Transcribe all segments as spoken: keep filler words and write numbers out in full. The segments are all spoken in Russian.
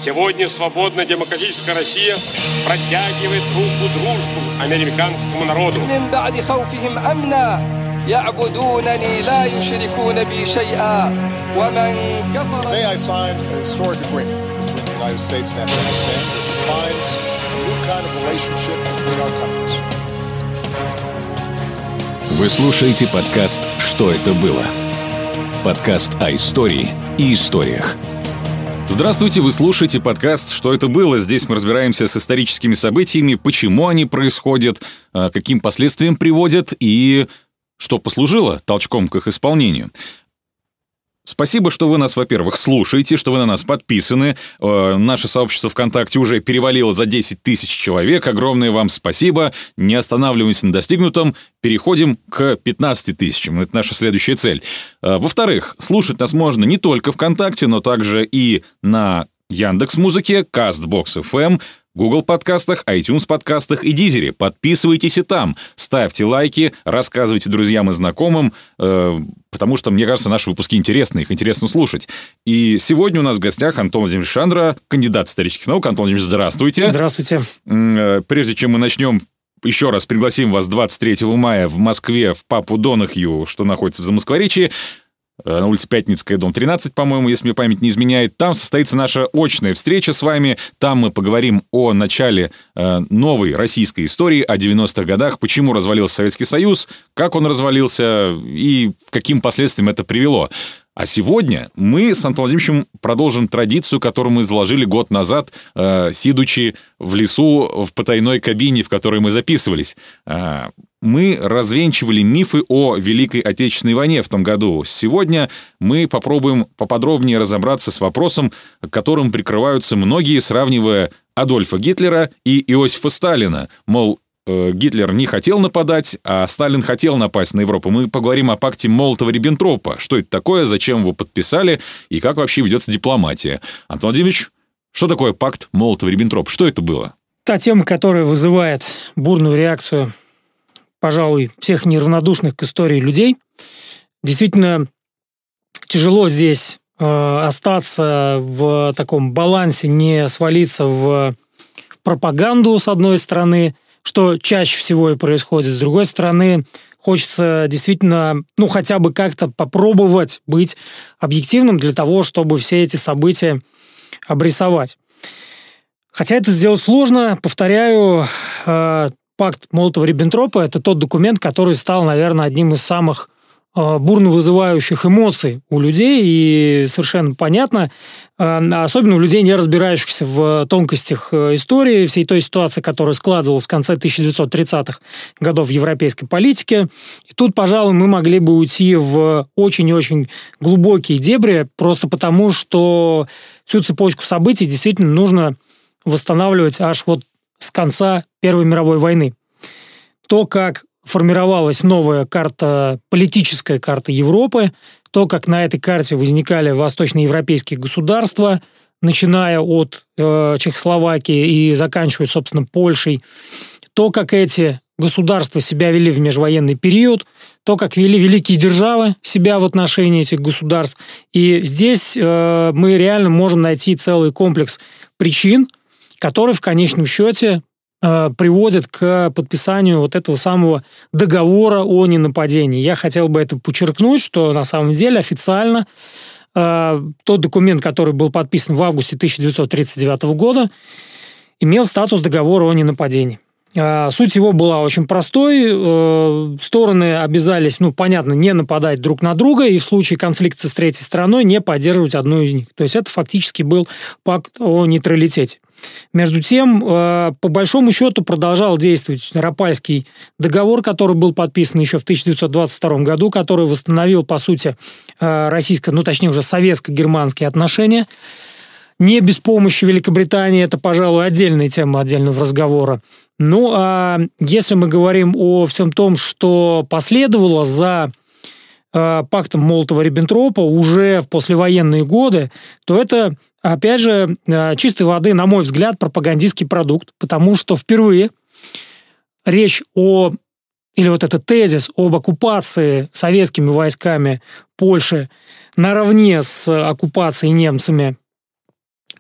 Сегодня свободная демократическая Россия протягивает руку дружбу американскому народу. يعبدونني لا يشركون بي شيئا ومن كفر. May I sign a historic agreement between the United States and Afghanistan that defines a new kind of relationship between our countries. Вы слушаете подкаст «Что это было?» Подкаст о истории и историях. Здравствуйте, вы слушаете подкаст «Что это было?». Здесь мы разбираемся с историческими событиями, почему они происходят, каким последствиям приводят и что послужило толчком к их исполнению. Спасибо, что вы нас, во-первых, слушаете, что вы на нас подписаны. Э, наше сообщество ВКонтакте уже перевалило за десять тысяч человек. Огромное вам спасибо. Не останавливаемся на достигнутом. Переходим к пятнадцати тысячам. Это наша следующая цель. Э, во-вторых, слушать нас можно не только ВКонтакте, но также и на Яндекс.Музыке, Castbox эф эм, Google подкастах, iTunes подкастах и Дизере. Подписывайтесь и там, ставьте лайки, рассказывайте друзьям и знакомым, э, потому что, мне кажется, наши выпуски интересны, их интересно слушать. И сегодня у нас в гостях Антон Владимирович Шандра, кандидат исторических наук. Антон Владимирович, здравствуйте. Здравствуйте. Э, прежде чем мы начнем, еще раз пригласим вас двадцать третьего мая в Москве в Папу Донахью, что находится в Замоскворечье, на улице Пятницкая, дом тринадцать, по-моему, если мне память не изменяет. Там состоится наша очная встреча с вами. Там мы поговорим о начале э, новой российской истории, о девяностых годах, почему развалился Советский Союз, как он развалился и к каким последствиям это привело. А сегодня мы с Антоном Владимировичем продолжим традицию, которую мы заложили год назад, э, сидучи в лесу в потайной кабине, в которой мы записывались. Э, мы развенчивали мифы о Великой Отечественной войне в том году. Сегодня мы попробуем поподробнее разобраться с вопросом, которым прикрываются многие, сравнивая Адольфа Гитлера и Иосифа Сталина. Мол, Гитлер не хотел нападать, а Сталин хотел напасть на Европу. Мы поговорим о пакте Молотова-Риббентропа. Что это такое, зачем его подписали и как вообще ведется дипломатия. Антон Владимирович, что такое пакт Молотова-Риббентропа? Что это было? Та тема, которая вызывает бурную реакцию, пожалуй, всех неравнодушных к истории людей. Действительно, тяжело здесь э, остаться в таком балансе, не свалиться в пропаганду, с одной стороны, что чаще всего и происходит. С другой стороны, хочется действительно, ну, хотя бы как-то попробовать быть объективным для того, чтобы все эти события обрисовать. Хотя это сделать сложно, повторяю, э, пакт Молотова-Риббентропа – это тот документ, который стал, наверное, одним из самых э, бурно вызывающих эмоций у людей, и совершенно понятно, особенно у людей, не разбирающихся в тонкостях истории, всей той ситуации, которая складывалась в конце тысяча девятьсот тридцатых годов в европейской политике. И тут, пожалуй, мы могли бы уйти в очень-очень глубокие дебри, просто потому, что всю цепочку событий действительно нужно восстанавливать аж вот с конца Первой мировой войны. То, как формировалась новая карта, политическая карта Европы, то, как на этой карте возникали восточноевропейские государства, начиная от э, Чехословакии и заканчивая, собственно, Польшей, то, как эти государства себя вели в межвоенный период, то, как вели великие державы себя в отношении этих государств. И здесь э, мы реально можем найти целый комплекс причин, который в конечном счете приводит к подписанию вот этого самого договора о ненападении. Я хотел бы это подчеркнуть, что на самом деле официально э, тот документ, который был подписан в августе тысяча девятьсот тридцать девятого года, имел статус договора о ненападении. Э, суть его была очень простой. Э, стороны обязались, ну, понятно, не нападать друг на друга и в случае конфликта с третьей стороной не поддерживать одну из них. То есть это фактически был пакт о нейтралитете. Между тем, по большому счету, продолжал действовать Раппальский договор, который был подписан еще в тысяча девятьсот двадцать втором году, который восстановил, по сути, российско, ну, точнее, уже советско-германские отношения. Не без помощи Великобритании, это, пожалуй, отдельная тема отдельного разговора. Ну, а если мы говорим о всем том, что последовало за пактом Молотова-Риббентропа уже в послевоенные годы, то это, опять же, чистой воды, на мой взгляд, пропагандистский продукт, потому что впервые речь о, или вот этот тезис об оккупации советскими войсками Польши наравне с оккупацией немцами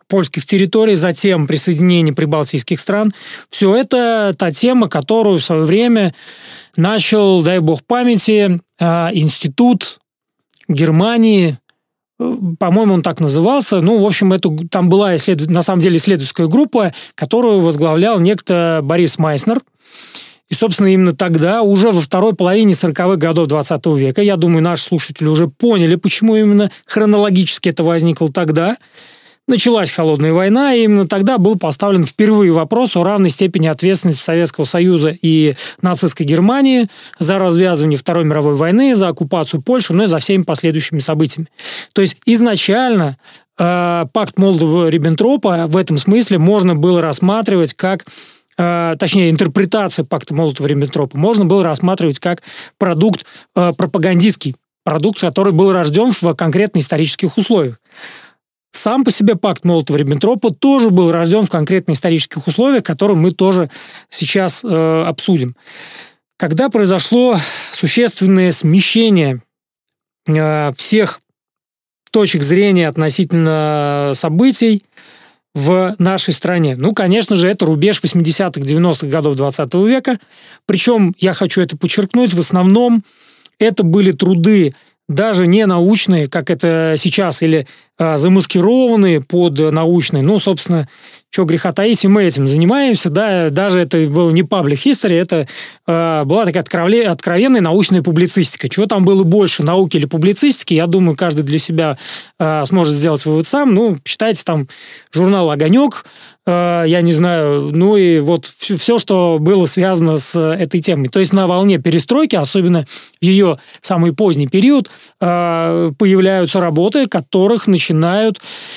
польских территорий, затем присоединение прибалтийских стран. Все это та тема, которую в свое время начал, дай бог памяти, институт Германии, по-моему, он так назывался. Ну, в общем, это, там была исследов... на самом деле исследовательская группа, которую возглавлял некто Борис Майснер. И, собственно, именно тогда, уже во второй половине сороковых годов двадцатого века, я думаю, наши слушатели уже поняли, почему именно хронологически это возникло тогда, началась холодная война, и именно тогда был поставлен впервые вопрос о равной степени ответственности Советского Союза и нацистской Германии за развязывание Второй мировой войны, за оккупацию Польши, но и за всеми последующими событиями. То есть изначально э, пакт Молотова-Риббентропа в этом смысле можно было рассматривать как, э, точнее, интерпретацию пакта Молотова-Риббентропа можно было рассматривать как продукт э, пропагандистский, продукт, который был рожден в конкретно исторических условиях. Сам по себе пакт Молотова-Риббентропа тоже был рожден в конкретно исторических условиях, которые мы тоже сейчас э, обсудим. Когда произошло существенное смещение э, всех точек зрения относительно событий в нашей стране. Ну, конечно же, это рубеж восьмидесятых-девяностых годов двадцатого века. Причем, я хочу это подчеркнуть, в основном это были труды даже не научные, как это сейчас, или а, замаскированные под научные. Ну, собственно, что греха таить, и мы этим занимаемся. Да, даже это было не public history, это а, была такая откровенная, откровенная научная публицистика. Чего там было больше, науки или публицистики, я думаю, каждый для себя а, сможет сделать вывод сам. Ну, читайте там журнал «Огонек», я не знаю, ну и вот все, что было связано с этой темой. То есть на волне перестройки, особенно в ее самый поздний период, появляются работы, которых начинают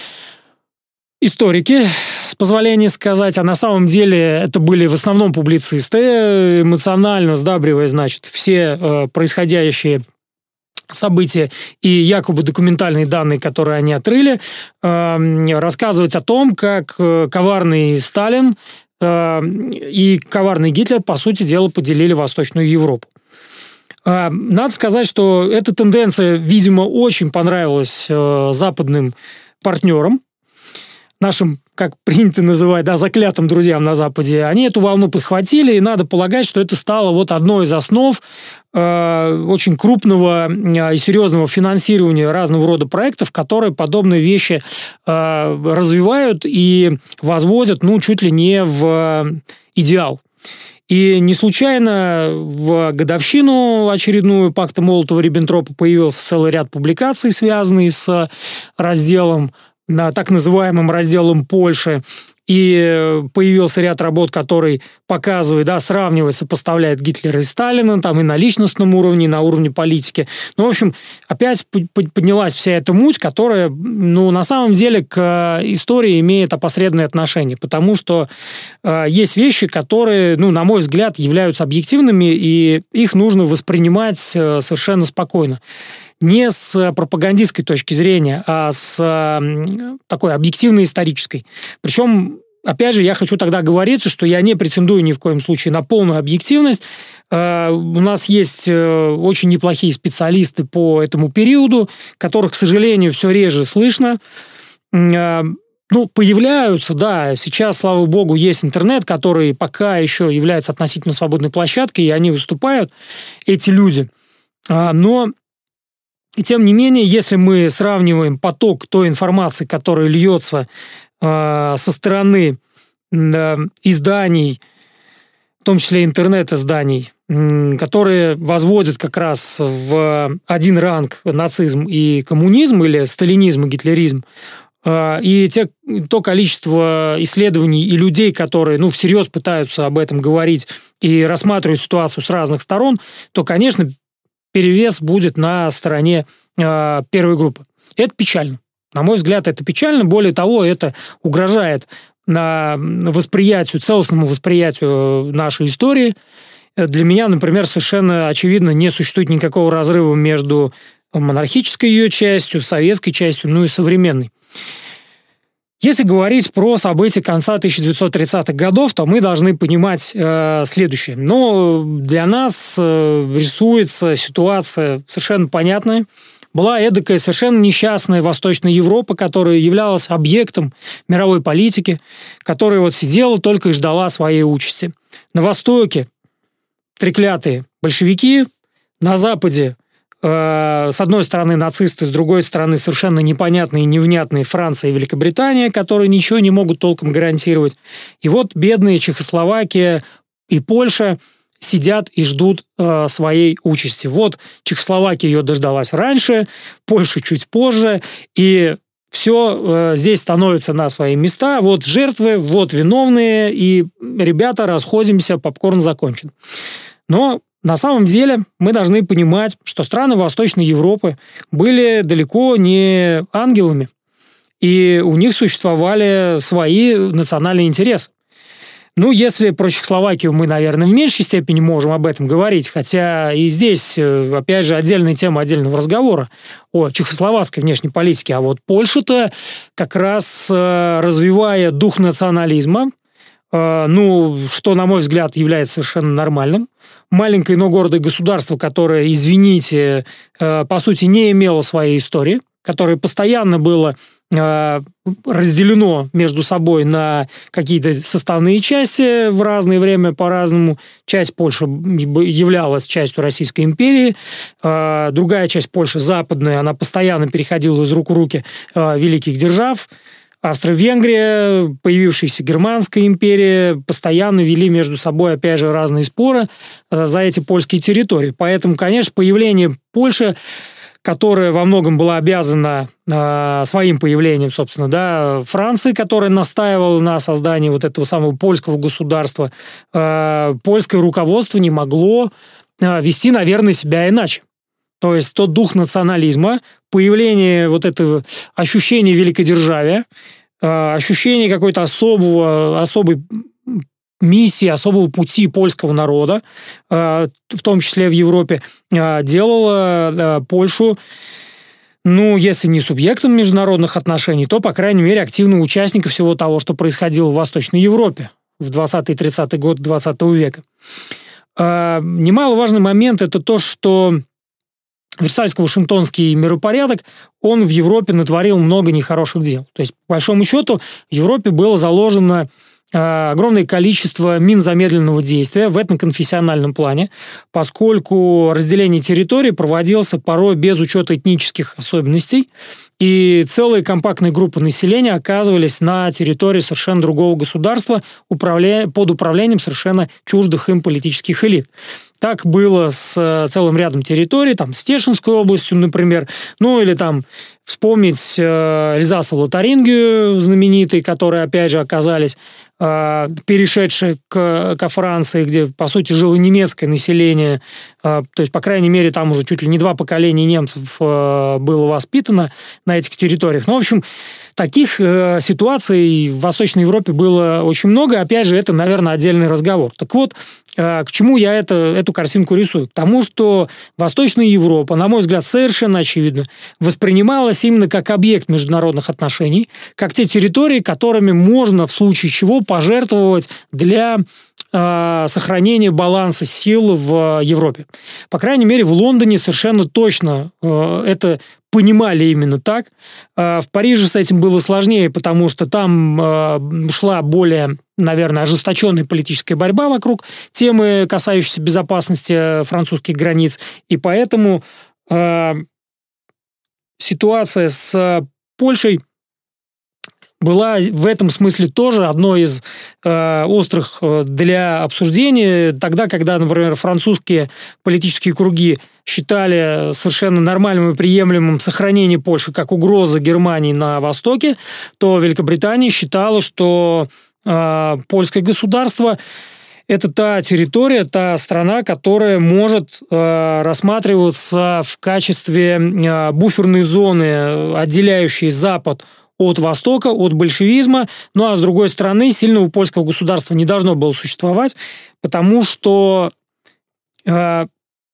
историки, с позволения сказать, а на самом деле это были в основном публицисты, эмоционально сдабривая, значит, все происходящие события и якобы документальные данные, которые они отрыли, э, рассказывать о том, как э, коварный Сталин э, и коварный Гитлер, по сути дела, поделили Восточную Европу. Э, надо сказать, что эта тенденция, видимо, очень понравилась э, западным партнерам, нашим, как принято называть, да, заклятым друзьям на Западе. Они эту волну подхватили, и надо полагать, что это стало вот одной из основ э, очень крупного э, и серьезного финансирования разного рода проектов, которые подобные вещи э, развивают и возводят, ну, чуть ли не в идеал. И не случайно в годовщину очередную пакта Молотова-Риббентропа появился целый ряд публикаций, связанный с разделом, так называемым разделом Польши, и появился ряд работ, который показывает, да, сравнивает, сопоставляет Гитлера и Сталина, там и на личностном уровне, и на уровне политики. Ну, в общем, опять поднялась вся эта муть, которая, ну, на самом деле к истории имеет опосредованное отношение, потому что э, есть вещи, которые, ну, на мой взгляд, являются объективными, и их нужно воспринимать э, совершенно спокойно. Не с пропагандистской точки зрения, а с такой объективной исторической. Причем, опять же, я хочу тогда говориться, что я не претендую ни в коем случае на полную объективность. У нас есть очень неплохие специалисты по этому периоду, которых, к сожалению, все реже слышно. Ну, появляются, да, сейчас, слава богу, есть интернет, который пока еще является относительно свободной площадкой, и они выступают, эти люди. Но и тем не менее, если мы сравниваем поток той информации, которая льется э, со стороны э, изданий, в том числе интернет-изданий, э, которые возводят как раз в один ранг нацизм и коммунизм, или сталинизм и гитлеризм, э, и те, то количество исследований и людей, которые, ну, всерьез пытаются об этом говорить и рассматривать ситуацию с разных сторон, то, конечно, перевес будет на стороне э, первой группы. Это печально. На мой взгляд, это печально. Более того, это угрожает на восприятию, целостному восприятию нашей истории. Для меня, например, совершенно очевидно, не существует никакого разрыва между монархической ее частью, советской частью, ну и современной. Если говорить про события конца тысяча девятьсот тридцатых годов, то мы должны понимать э, следующее. Но для нас э, рисуется ситуация совершенно понятная. была эдакая совершенно несчастная Восточная Европа, которая являлась объектом мировой политики, которая вот сидела только и ждала своей участи. На Востоке треклятые большевики, на Западе э, с одной стороны нацисты, с другой стороны совершенно непонятные и невнятные Франция и Великобритания, которые ничего не могут толком гарантировать. И вот бедные Чехословакия и Польша сидят и ждут э, своей участи. Вот Чехословакия ее дождалась раньше, Польша чуть позже, и все э, здесь становится на свои места. Вот жертвы, вот виновные, и, ребята, расходимся, попкорн закончен. Но на самом деле мы должны понимать, что страны Восточной Европы были далеко не ангелами, и у них существовали свои национальные интересы. Ну, если про Чехословакию мы, наверное, в меньшей степени можем об этом говорить, хотя и здесь, опять же, отдельная тема отдельного разговора о чехословацкой внешней политике. А вот Польша-то, как раз развивая дух национализма, ну, что, на мой взгляд, является совершенно нормальным, маленькое, но гордое государство, которое, извините, по сути, не имело своей истории, которое постоянно было разделено между собой на какие-то составные части в разное время по-разному. Часть Польши являлась частью Российской империи, другая часть Польши, западная, она постоянно переходила из рук в руки великих держав. Австро-Венгрия, появившаяся Германская империя, постоянно вели между собой, опять же, разные споры за эти польские территории. Поэтому, конечно, появление Польши, которая во многом была обязана э, своим появлением, собственно, да, Франции, которая настаивала на создании вот этого самого польского государства, э, польское руководство не могло э, вести, наверное, себя иначе. То есть тот дух национализма, появление вот этого ощущения великодержавия, э, ощущение какой-то особого, особой миссии, особого пути польского народа, в том числе в Европе, делала Польшу, ну, если не субъектом международных отношений, то, по крайней мере, активным участником всего того, что происходило в Восточной Европе в двадцатые-тридцатые годы двадцатого века. Немаловажный момент – это то, что Версальско-Вашингтонский миропорядок, он в Европе натворил много нехороших дел. То есть, по большому счету, в Европе было заложено огромное количество мин замедленного действия в этноконфессиональном плане, поскольку разделение территорий проводилось порой без учета этнических особенностей, и целые компактные группы населения оказывались на территории совершенно другого государства управля... под управлением совершенно чуждых им политических элит. Так было с целым рядом территорий, там, с Тешинской областью, например, ну или там вспомнить э, Эльзас-Лотарингию знаменитые, которые, опять же, оказались э, перешедшие к, ко Франции, где, по сути, жило немецкое население, э, то есть, по крайней мере, там уже чуть ли не два поколения немцев э, было воспитано на этих территориях. Ну, в общем, таких э, ситуаций в Восточной Европе было очень много. Опять же, это, наверное, отдельный разговор. Так вот, э, к чему я это, эту картинку рисую? К тому, что Восточная Европа, на мой взгляд, совершенно очевидно, воспринималась именно как объект международных отношений, как те территории, которыми можно в случае чего пожертвовать для э, сохранения баланса сил в Европе. По крайней мере, в Лондоне совершенно точно э, это понимали именно так. В Париже с этим было сложнее, потому что там э, шла более, наверное, ожесточенная политическая борьба вокруг темы, касающейся безопасности французских границ. И поэтому э, ситуация с Польшей была в этом смысле тоже одной из э, острых для обсуждения. Тогда, когда, например, французские политические круги считали совершенно нормальным и приемлемым сохранение Польши как угроза Германии на Востоке, то Великобритания считала, что э, польское государство – это та территория, та страна, которая может э, рассматриваться в качестве э, буферной зоны, отделяющей Запад от Востока, от большевизма. Ну, а с другой стороны, сильного польского государства не должно было существовать, потому что э,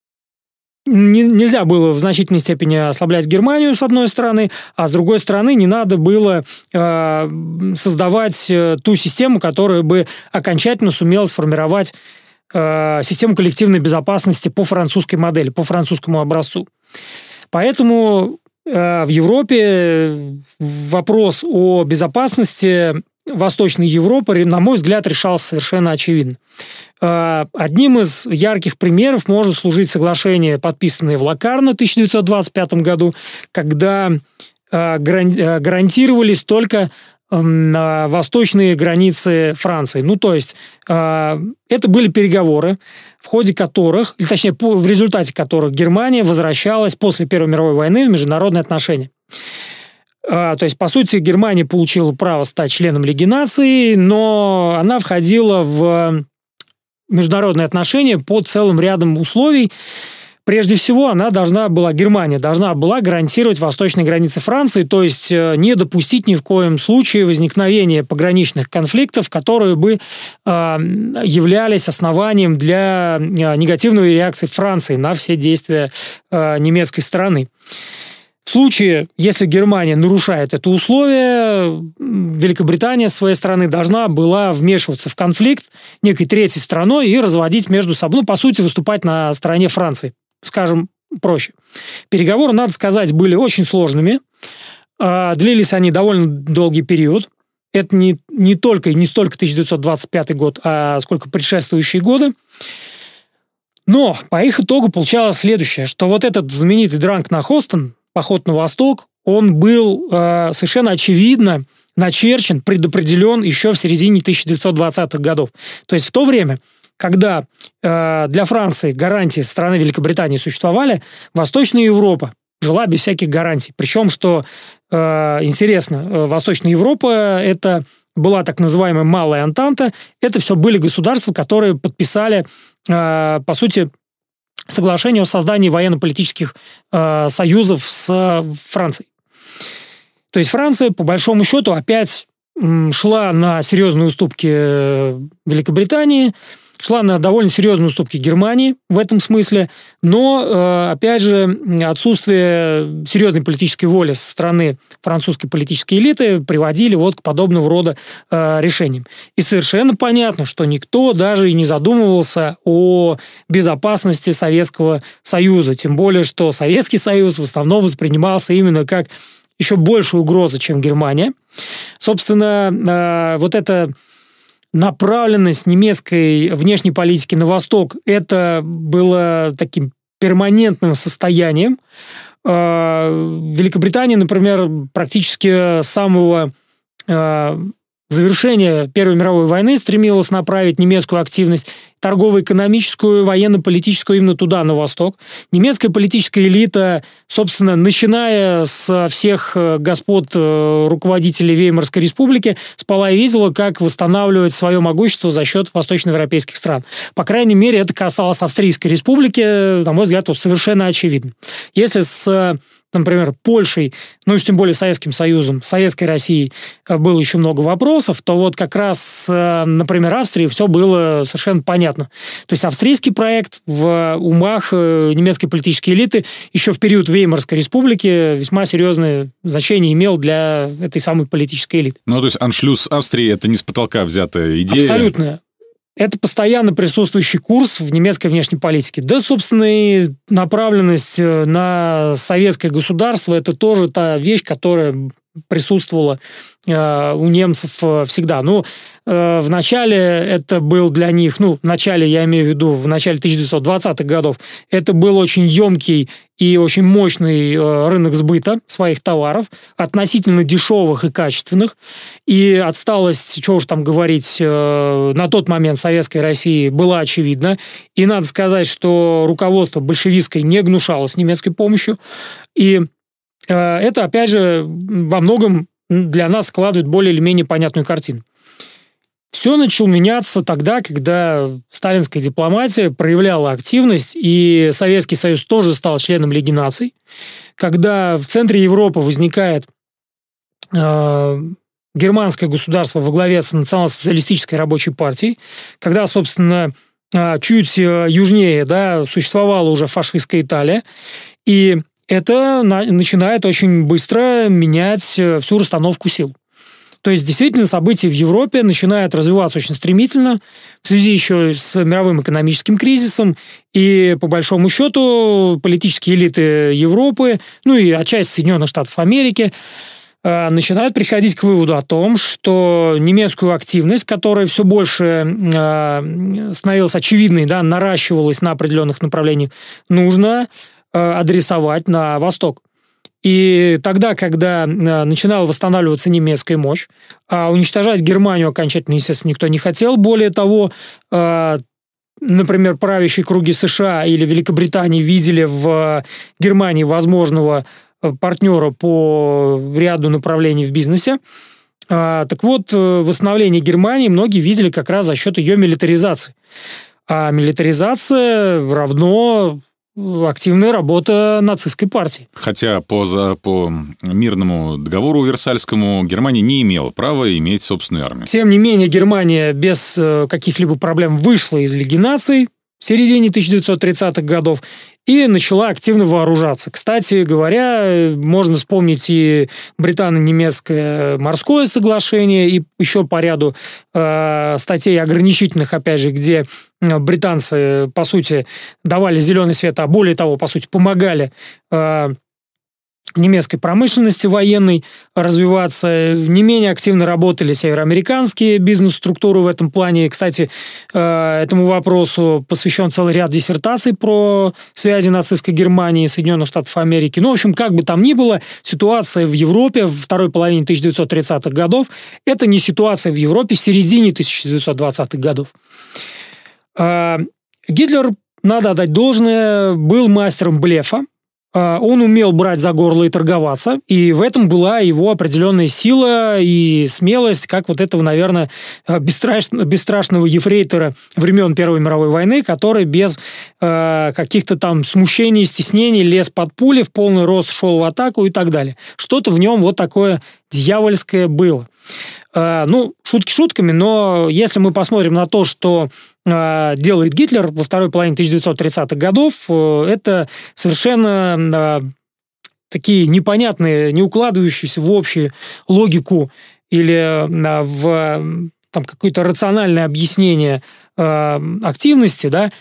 не, нельзя было в значительной степени ослаблять Германию, с одной стороны, а с другой стороны, не надо было э, создавать э, ту систему, которая бы окончательно сумела сформировать э, систему коллективной безопасности по французской модели, по французскому образцу. Поэтому в Европе вопрос о безопасности Восточной Европы, на мой взгляд, решался совершенно очевидно. Одним из ярких примеров может служить соглашение, подписанное в Локарно в тысяча девятьсот двадцать пятом году, когда гарантировались только восточные границы Франции. Ну, то есть, это были переговоры, в ходе которых, или точнее, в результате которых Германия возвращалась после Первой мировой войны в международные отношения. То есть, по сути, Германия получила право стать членом Лиги наций, но она входила в международные отношения под целым рядом условий. Прежде всего, она должна была, Германия должна была гарантировать восточные границы Франции, то есть не допустить ни в коем случае возникновения пограничных конфликтов, которые бы э, являлись основанием для негативной реакции Франции на все действия э, немецкой стороны. В случае, если Германия нарушает это условие, Великобритания с своей стороны должна была вмешиваться в конфликт некой третьей страной и разводить между собой, ну, по сути, выступать на стороне Франции, скажем проще. Переговоры, надо сказать, были очень сложными, длились они довольно долгий период. Это не, не только и не столько тысяча девятьсот двадцать пятый год, а сколько предшествующие годы. Но по их итогу получалось следующее, что вот этот знаменитый Дранкнахостен, поход на восток, он был э, совершенно очевидно начерчен, предопределен еще в середине тысяча девятьсот двадцатых годов. То есть в то время, когда э, для Франции гарантии со стороны Великобритании существовали, Восточная Европа жила без всяких гарантий. Причем, что э, интересно, э, Восточная Европа – это была так называемая Малая Антанта, это все были государства, которые подписали, э, по сути, соглашение о создании военно-политических э, союзов с Францией. То есть Франция, по большому счету, опять м, шла на серьезные уступки Великобритании, шла на довольно серьезные уступки Германии в этом смысле, но, э, опять же, отсутствие серьезной политической воли со стороны французской политической элиты приводили вот к подобного рода э, решениям. И совершенно понятно, что никто даже и не задумывался о безопасности Советского Союза, тем более, что Советский Союз в основном воспринимался именно как еще большая угроза, чем Германия. Собственно, э, вот это направленность немецкой внешней политики на восток, это было таким перманентным состоянием. Великобритания, например, практически с самого завершения Первой мировой войны стремилась направить немецкую активность торгово-экономическую, военно-политическую именно туда, на восток. Немецкая политическая элита, собственно, начиная с всех господ руководителей Веймарской республики, спала и видела, как восстанавливать свое могущество за счет восточноевропейских стран. По крайней мере, это касалось Австрийской республики, на мой взгляд, вот совершенно очевидно. Если с, например, Польшей, ну и тем более Советским Союзом, Советской Россией было еще много вопросов, то вот как раз, например, Австрии все было совершенно понятно. То есть австрийский проект в умах немецкой политической элиты еще в период Веймарской республики весьма серьезное значение имел для этой самой политической элиты. Ну, то есть аншлюз Австрии – это не с потолка взятая идея? Абсолютно. Это постоянно присутствующий курс в немецкой внешней политике. Да, собственно, и направленность на советское государство – это тоже та вещь, которая присутствовала э, у немцев всегда. Ну, э, в начале это был для них, ну, в начале, я имею в виду, в начале тысяча девятьсот двадцатых годов, это был очень емкий и очень мощный э, рынок сбыта своих товаров, относительно дешевых и качественных. И отсталость, что уж там говорить, э, на тот момент Советской России была очевидна. И надо сказать, что руководство большевистское не гнушалось немецкой помощью. И это, опять же, во многом для нас складывает более или менее понятную картину. Все начало меняться тогда, когда сталинская дипломатия проявляла активность, и Советский Союз тоже стал членом Лиги наций. Когда в центре Европы возникает э, германское государство во главе с национал-социалистической рабочей партией, когда, собственно, э, чуть южнее, да, существовала уже фашистская Италия, и это начинает очень быстро менять всю расстановку сил. То есть, действительно, события в Европе начинают развиваться очень стремительно в связи еще с мировым экономическим кризисом. И, по большому счету, политические элиты Европы, ну и отчасти Соединенных Штатов Америки, начинают приходить к выводу о том, что немецкую активность, которая все больше становилась очевидной, да, наращивалась на определенных направлениях, нужно адресовать на восток. И тогда, когда начинала восстанавливаться немецкая мощь, а уничтожать Германию окончательно, естественно, никто не хотел. Более того, например, правящие круги США или Великобритании видели в Германии возможного партнера по ряду направлений в бизнесе. Так вот, восстановление Германии многие видели как раз за счет ее милитаризации. А милитаризация равно активная работа нацистской партии. Хотя по, за, по мирному договору Версальскому Германия не имела права иметь собственную армию. Тем не менее, Германия без каких-либо проблем вышла из Лиги наций в середине тысяча девятьсот тридцатых годов и начала активно вооружаться. Кстати говоря, можно вспомнить и британо-немецкое морское соглашение, и еще по ряду э, статей ограничительных, опять же, где британцы, по сути, давали зеленый свет, а более того, по сути, помогали э, немецкой промышленности военной развиваться. Не менее активно работали североамериканские бизнес-структуры в этом плане. Кстати, этому вопросу посвящен целый ряд диссертаций про связи нацистской Германии и Соединенных Штатов Америки. Ну, в общем, как бы там ни было, ситуация в Европе в второй половине тысяча девятьсот тридцатых годов – это не ситуация в Европе в середине тысяча девятьсот двадцатых годов. Гитлер, надо отдать должное, был мастером блефа. Он умел брать за горло и торговаться, и в этом была его определенная сила и смелость, как вот этого, наверное, бесстрашного, бесстрашного ефрейтора времен Первой мировой войны, который без э, каких-то там смущений, стеснений лез под пули, в полный рост шел в атаку и так далее. Что-то в нем вот такое дьявольское было. Э, ну, шутки шутками, но если мы посмотрим на то, что э, делает Гитлер во второй половине тысяча девятьсот тридцатых годов, э, это совершенно э, такие непонятные, не укладывающиеся в общую логику или э, в там, какое-то рациональное объяснение э, активности, да.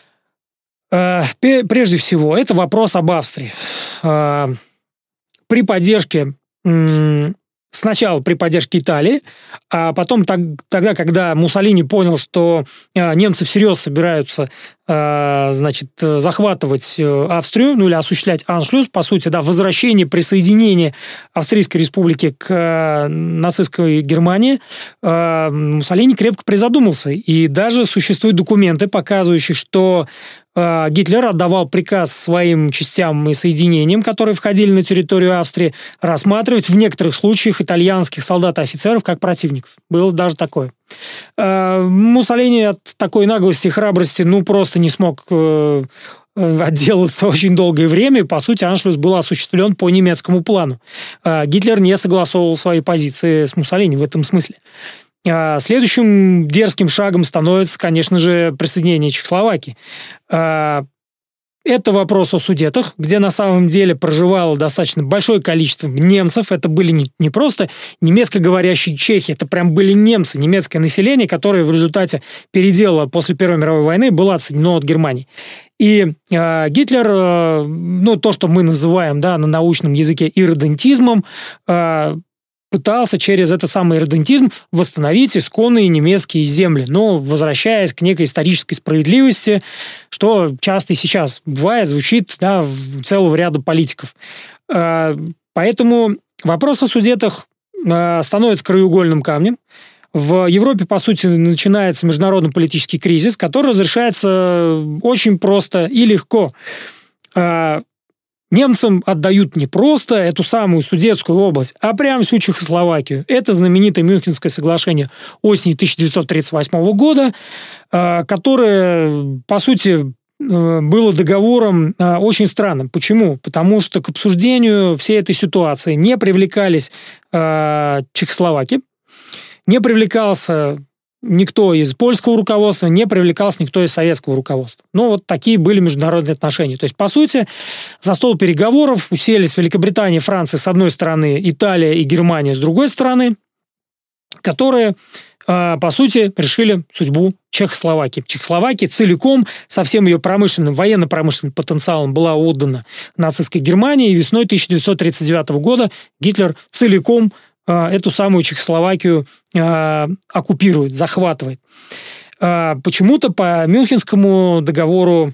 Э, прежде всего, это вопрос об Австрии. Э, при поддержке э, Сначала при поддержке Италии, а потом так, тогда, когда Муссолини понял, что э, немцы всерьез собираются э, значит, захватывать э, Австрию, ну или осуществлять аншлюс, по сути, да, возвращение, присоединение Австрийской республики к э, нацистской Германии, э, Муссолини крепко призадумался. И даже существуют документы, показывающие, что Гитлер отдавал приказ своим частям и соединениям, которые входили на территорию Австрии, рассматривать в некоторых случаях итальянских солдат и офицеров как противников. Было даже такое. Муссолини от такой наглости и храбрости ну просто не смог отделаться очень долгое время. По сути, аншлюс был осуществлен по немецкому плану. Гитлер не согласовывал свои позиции с Муссолини в этом смысле. Следующим дерзким шагом становится, конечно же, присоединение Чехословакии. Это вопрос о Судетах, где на самом деле проживало достаточно большое количество немцев. Это были не, не просто немецкоговорящие чехи, это прям были немцы, немецкое население, которое в результате передела после Первой мировой войны было отсоединено от Германии. И э, Гитлер, э, ну, то, что мы называем, да, на научном языке ирредентизмом, э, пытался через этот самый ирредентизм восстановить исконные немецкие земли, но возвращаясь к некой исторической справедливости, что часто и сейчас бывает, звучит, да, в целого ряда политиков. Поэтому вопрос о Судетах становится краеугольным камнем. В Европе, по сути, начинается международно-политический кризис, который разрешается очень просто и легко. Немцам отдают не просто эту самую Судетскую область, а прям всю Чехословакию. Это знаменитое Мюнхенское соглашение осени тысяча девятьсот тридцать восьмого года, которое, по сути, было договором очень странным. Почему? Потому что к обсуждению всей этой ситуации не привлекались чехословаки, не привлекался никто из польского руководства, не привлекался никто из советского руководства. Ну, вот такие были международные отношения. То есть, по сути, за стол переговоров уселись Великобритания и Франция с одной стороны, Италия и Германия с другой стороны. которые, по сути, решили судьбу Чехословакии. Чехословакия целиком, со всем ее промышленным, военно-промышленным потенциалом была отдана нацистской Германии, и весной тысяча девятьсот тридцать девятого года Гитлер целиком эту самую Чехословакию оккупирует, захватывает. Почему-то по Мюнхенскому договору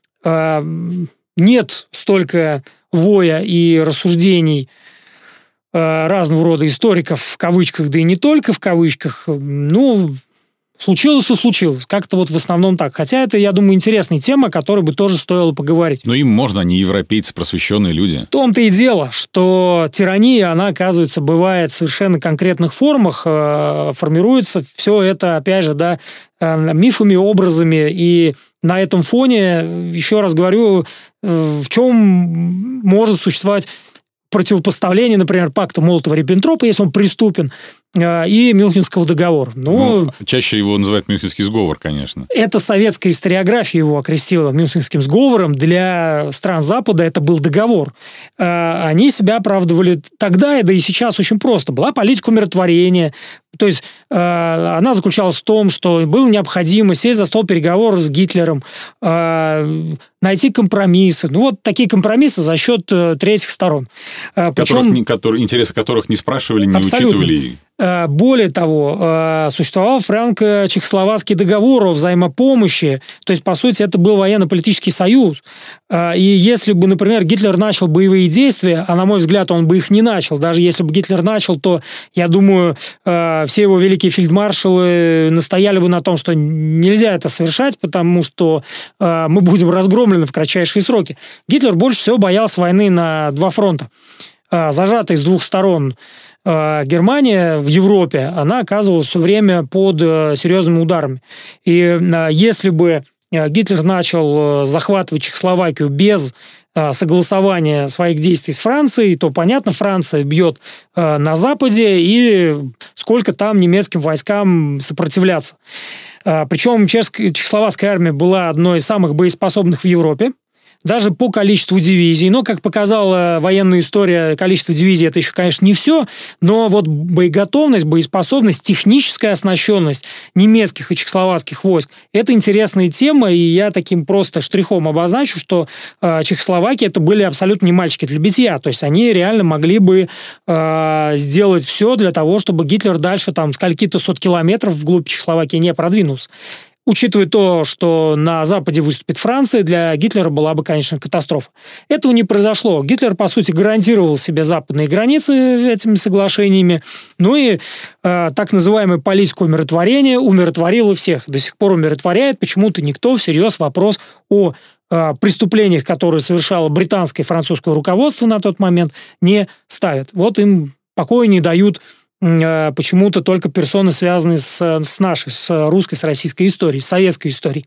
нет столько воя и рассуждений разного рода историков, в кавычках, да и не только в кавычках. Ну, случилось и случилось. Как-то вот в основном так. Хотя это, я думаю, интересная тема, о которой бы тоже стоило поговорить. Но им можно, они европейцы, просвещенные люди. В том-то и дело, что тирания, она, оказывается, бывает в совершенно конкретных формах, формируется все это, опять же, да, мифами, образами, и на этом фоне, еще раз говорю, в чем может существовать противопоставление, например, пакта Молотова-Риббентропа, если он преступен, и Мюнхенского договора. Ну, ну, чаще его называют Мюнхенский сговор, конечно. Это советская историография его окрестила Мюнхенским сговором. Для стран Запада это был договор. Они себя оправдывали тогда, да и сейчас очень просто. Была политика умиротворения. То есть она заключалась в том, что было необходимо сесть за стол переговоров с Гитлером, найти компромиссы. Ну, вот такие компромиссы за счет третьих сторон. Которых, Причем, которые, интересы которых не спрашивали, не абсолютно. Учитывали. Более того, существовал франко-чехословацкий договор о взаимопомощи. То есть, по сути, это был военно-политический союз. И если бы, например, Гитлер начал боевые действия, а, на мой взгляд, он бы их не начал, даже если бы Гитлер начал, то, я думаю, все его великие фельдмаршалы настояли бы на том, что нельзя это совершать, потому что мы будем разгромлены в кратчайшие сроки. Гитлер больше всего боялся войны на два фронта. Зажатый с двух сторон Германия в Европе, она оказывалась все время под серьезными ударами. И если бы Гитлер начал захватывать Чехословакию без согласования своих действий с Францией, то, понятно, Франция бьет на Западе, и сколько там немецким войскам сопротивляться. Причем чехословацкая армия была одной из самых боеспособных в Европе, даже по количеству дивизий. Но, как показала военная история, количество дивизий – это еще, конечно, не все, но вот боеготовность, боеспособность, техническая оснащенность немецких и чехословацких войск – это интересная тема, и я таким просто штрихом обозначу, что э, Чехословакия – это были абсолютно не мальчики для битья, то есть они реально могли бы э, сделать все для того, чтобы Гитлер дальше там скольки-то сот километров вглубь Чехословакии не продвинулся. Учитывая то, что на Западе выступит Франция, для Гитлера была бы, конечно, катастрофа. Этого не произошло. Гитлер, по сути, гарантировал себе западные границы этими соглашениями. Ну и э, так называемая политика умиротворения умиротворила всех. До сих пор умиротворяет. Почему-то никто всерьез вопрос о э, преступлениях, которые совершало британское и французское руководство на тот момент, не ставит. Вот им покоя не дают почему-то только персоны, связанные с, с нашей, с русской, с российской историей, с советской историей.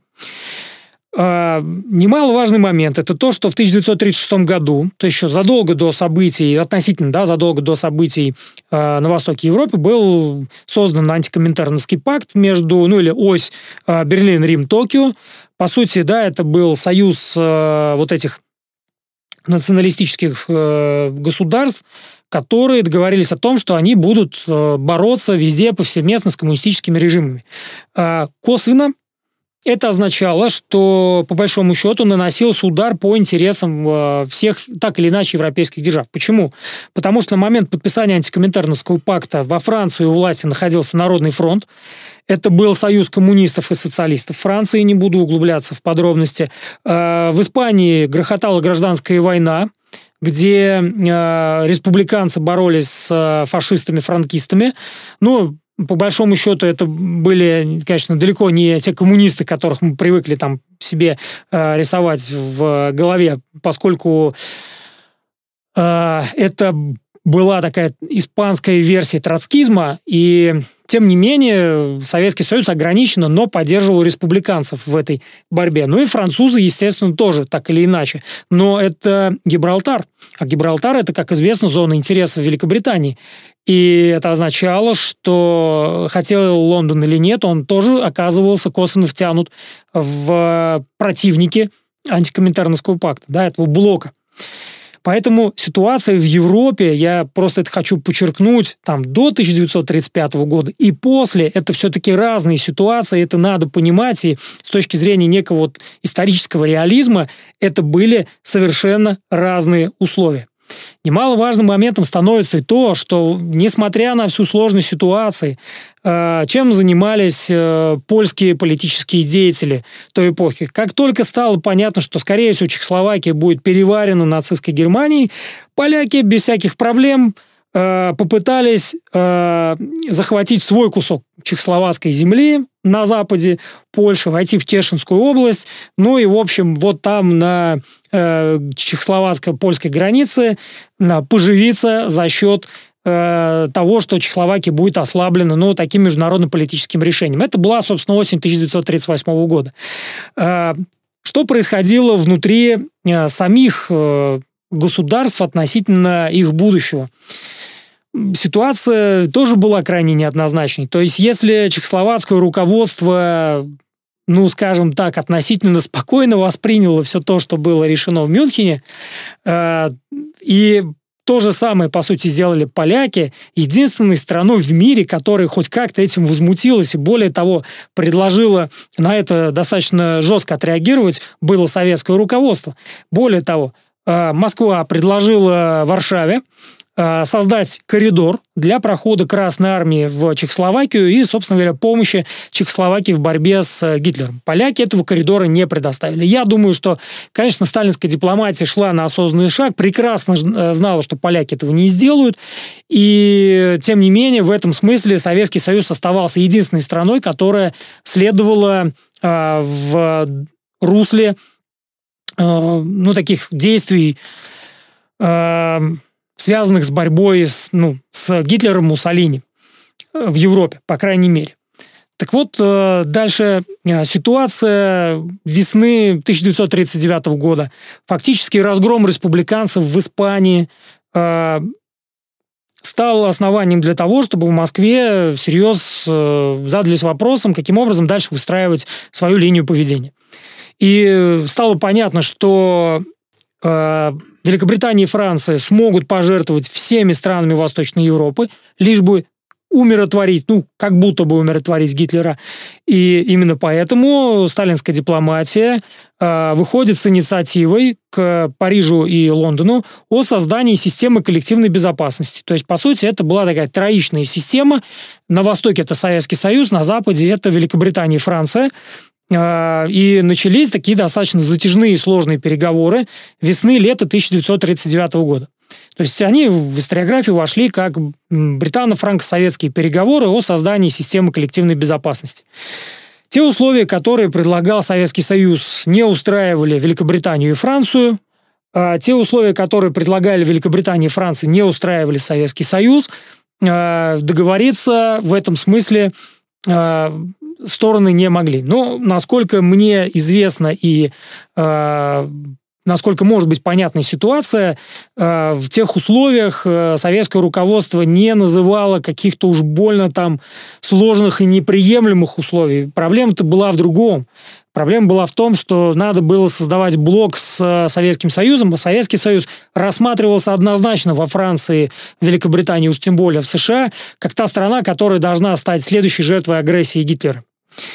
Немаловажный момент – это то, что в тысяча девятьсот тридцать шестом году, то есть еще задолго до событий, относительно, да, задолго до событий э, на востоке Европы, был создан антикоминтерновский пакт между, ну или ось э, Берлин, Рим, Токио. По сути, да, это был союз э, вот этих националистических э, государств, которые договорились о том, что они будут бороться везде повсеместно с коммунистическими режимами. Косвенно это означало, что, по большому счету, наносился удар по интересам всех, так или иначе, европейских держав. Почему? Потому что на момент подписания антикоминтерновского пакта во Франции у власти находился Народный фронт. Это был союз коммунистов и социалистов Франции, не буду углубляться в подробности. В Испании грохотала гражданская война, где э, республиканцы боролись с э, фашистами-франкистами. Ну, по большому счету, это были, конечно, далеко не те коммунисты, которых мы привыкли там себе э, рисовать в голове, поскольку э, это была такая испанская версия троцкизма, и тем не менее Советский Союз ограниченно, но поддерживал республиканцев в этой борьбе. Ну и французы, естественно, тоже так или иначе. Но это Гибралтар. А Гибралтар – это, как известно, зона интереса Великобритании. И это означало, что хотел Лондон или нет, он тоже оказывался косвенно втянут в противники антикоминтерновского пакта, да, этого блока. Поэтому ситуация в Европе, я просто это хочу подчеркнуть, там до тысяча девятьсот тридцать пятого года и после, это все-таки разные ситуации, это надо понимать, и с точки зрения некого вот исторического реализма это были совершенно разные условия. Немаловажным моментом становится и то, что, несмотря на всю сложность ситуации, чем занимались польские политические деятели той эпохи. Как только стало понятно, что, скорее всего, Чехословакия будет переварена нацистской Германией, поляки без всяких проблем попытались захватить свой кусок чехословацкой земли на западе Польши, войти в Тешинскую область, ну и, в общем, вот там на чехословацко-польской границе поживиться за счет того, что Чехословакия будет ослаблена, ну, таким международно-политическим решением. Это была, собственно, осень тысяча девятьсот тридцать восьмого года. Что происходило внутри самих государств относительно их будущего? Ситуация тоже была крайне неоднозначной. То есть, если чехословацкое руководство, ну, скажем так, относительно спокойно восприняло все то, что было решено в Мюнхене, э, и то же самое, по сути, сделали поляки, единственной страной в мире, которая хоть как-то этим возмутилась и, более того, предложила на это достаточно жестко отреагировать, было советское руководство. Более того, э, Москва предложила Варшаве создать коридор для прохода Красной Армии в Чехословакию и, собственно говоря, помощи Чехословакии в борьбе с Гитлером. Поляки этого коридора не предоставили. Я думаю, что, конечно, сталинская дипломатия шла на осознанный шаг, прекрасно знала, что поляки этого не сделают, и, тем не менее, в этом смысле Советский Союз оставался единственной страной, которая следовала э, в русле э, ну, таких действий, э, связанных с борьбой с, ну, с Гитлером, Муссолини в Европе, по крайней мере. Так вот, дальше ситуация весны тысяча девятьсот тридцать девятого года. Фактически разгром республиканцев в Испании стал основанием для того, чтобы в Москве всерьез задались вопросом, каким образом дальше выстраивать свою линию поведения. И стало понятно, что Великобритания и Франция смогут пожертвовать всеми странами Восточной Европы, лишь бы умиротворить, ну, как будто бы умиротворить Гитлера. И именно поэтому сталинская дипломатия э, выходит с инициативой к Парижу и Лондону о создании системы коллективной безопасности. То есть, по сути, это была такая троичная система. На Востоке это Советский Союз, на Западе это Великобритания и Франция. И начались такие достаточно затяжные и сложные переговоры весны-лета тысяча девятьсот тридцать девятого года. То есть они в историографию вошли как британо-франко-советские переговоры о создании системы коллективной безопасности. Те условия, которые предлагал Советский Союз, не устраивали Великобританию и Францию. А те условия, которые предлагали Великобритания и Франция, не устраивали Советский Союз. Договориться в этом смысле стороны не могли. Но, насколько мне известно и э, насколько может быть понятна ситуация, э, в тех условиях э, советское руководство не называло каких-то уж больно там сложных и неприемлемых условий. Проблема-то была в другом. Проблема была в том, что надо было создавать блок с Советским Союзом, а Советский Союз рассматривался однозначно во Франции, в Великобритании, уж тем более в США, как та страна, которая должна стать следующей жертвой агрессии Гитлера.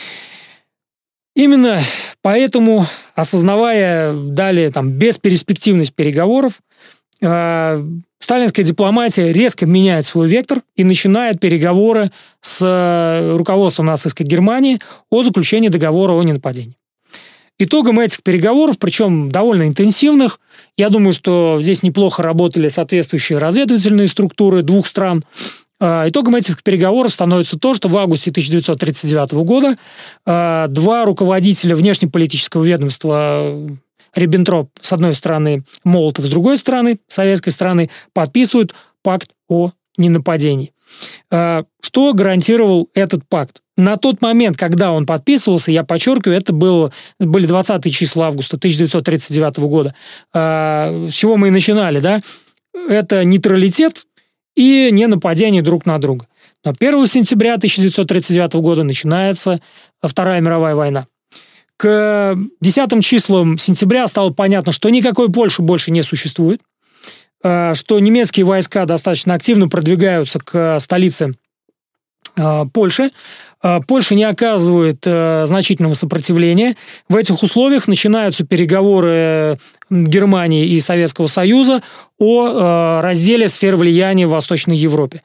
Именно поэтому, осознавая далее там, бесперспективность переговоров, э, сталинская дипломатия резко меняет свой вектор и начинает переговоры с руководством нацистской Германии о заключении договора о ненападении. Итогом этих переговоров, причем довольно интенсивных, я думаю, что здесь неплохо работали соответствующие разведывательные структуры двух стран. Итогом этих переговоров становится то, что в августе тысяча девятьсот тридцать девятого года два руководителя внешнеполитического ведомства, Риббентроп с одной стороны, Молотов с другой стороны, советской стороны, подписывают пакт о ненападении. Что гарантировал этот пакт? На тот момент, когда он подписывался, я подчеркиваю, это было, были двадцатые числа августа тысяча девятьсот тридцать девятого года, с чего мы и начинали, да? Это нейтралитет и не нападение друг на друга. Но первого сентября тысяча девятьсот тридцать девятого года начинается Вторая мировая война. К десятым числам сентября стало понятно, что никакой Польши больше не существует. что немецкие войска достаточно активно продвигаются к столице Польши. Польша не оказывает значительного сопротивления. В этих условиях начинаются переговоры Германии и Советского Союза о разделе сфер влияния в Восточной Европе.